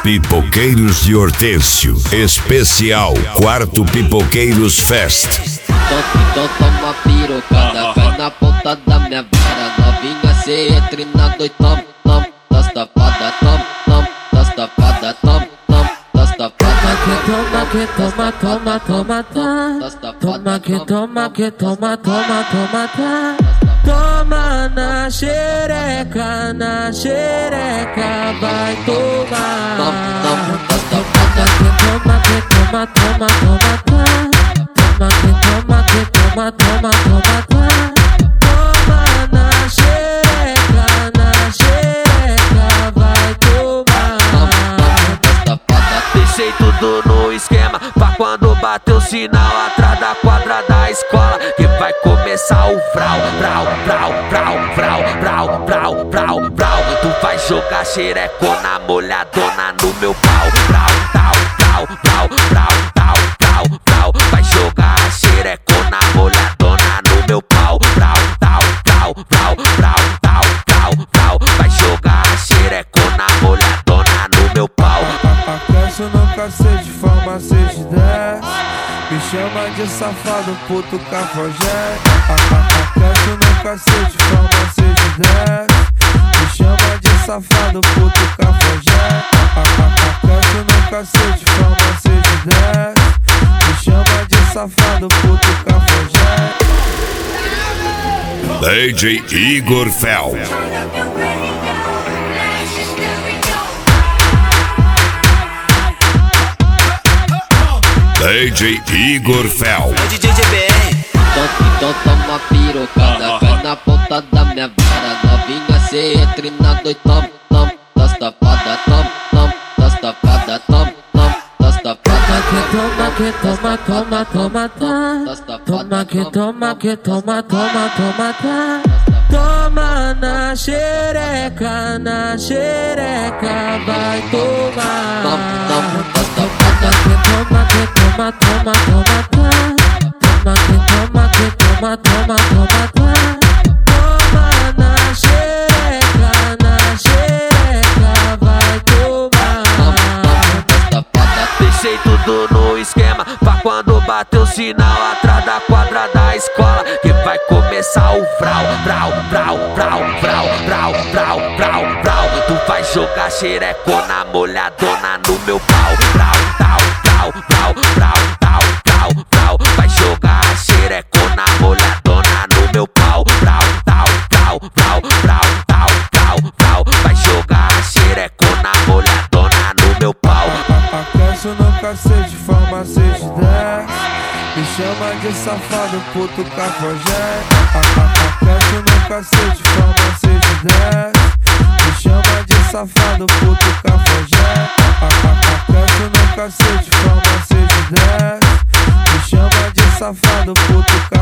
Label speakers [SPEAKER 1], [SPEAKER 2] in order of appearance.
[SPEAKER 1] Pipoqueiros de Hortêncio, especial Quarto Pipoqueiros Fest.
[SPEAKER 2] Então toma pirocada, cai na ponta da minha vara. Novinha, cê entre na doitão, das tapadas, das tapadas, das tapadas.
[SPEAKER 3] Toma que toma, toma, toma, tá. Toma que toma, que toma, toma, toma, tá. Toma na xereca, vai tomar. Toma que toma, toma, toma, tá. Toma que toma, que toma, toma, toma, tá. Toma na xereca, vai tomar.
[SPEAKER 4] Deixei tudo no esquema pra quando bater o sinal atrás da quadra da escola, que vai começar o vrau, vrau, vrau, vrau, vrau, vrau, vrau, vrau, vrau. Tu vai jogar xerecona molhadona no meu pau. Vrau, vrau, vrau, vrau, vrau, vrau, vrau, vrau. Vai jogar xerecona molhadona no meu pau. Vrau, vrau, vrau, vrau, vrau, vrau, vrau, vrau. Vai jogar xerecona molhadona no meu pau.
[SPEAKER 5] Aquece no cacete, forma 6 de 10. Me chama de safado, puto cafajeste. Aquece no cacete, forma 6 de 10. Me chama de safado, puto cafajeste. Aquece no cacete, forma 6 de 10. Me chama de safado, puto cafajeste.
[SPEAKER 1] DJ Igor Fel. DJ Igor Fel.
[SPEAKER 4] DJ GBR.
[SPEAKER 2] Então toma pirocada, cai na ponta da minha vara. Novinha, cê entre na doitão, das tapadas, das tapadas, das tapadas.
[SPEAKER 3] Toma que toma, toma, toma, tá. Toma que toma, que toma, toma, toma, tá. Toma na xereca, vai tomar. Toma que toma, toma, toma, tá. Toma que toma, que toma, toma, toma, tá. Toma na xereca, vai tomar.
[SPEAKER 4] Deixei tudo no esquema pra quando bater o sinal atrás da quadra da escola, que vai começar o vrau, vrau, vrau, vrau, vrau, vrau, vrau, vrau, vrau. Tu vai jogar xerecona molhadona no meu pau. Vrau, vrau, vrau, vrau, vrau, vrau, vrau, vrau. Vai jogar xerecona molhadona no meu pau. Vrau, vrau, vrau, vrau, vrau, vrau, vrau, vrau. Vai jogar xerecona molhadona no meu pau.
[SPEAKER 5] Aquece no cacete, forma 6 de 10. Me chama de safado, puto cafajeste. Aquece no cacete, forma 6 de 10. Me chama de safado, puto cafajeste. Aquece no cacete, forma 6 de 10. Me chama de safado, puto cafajeste.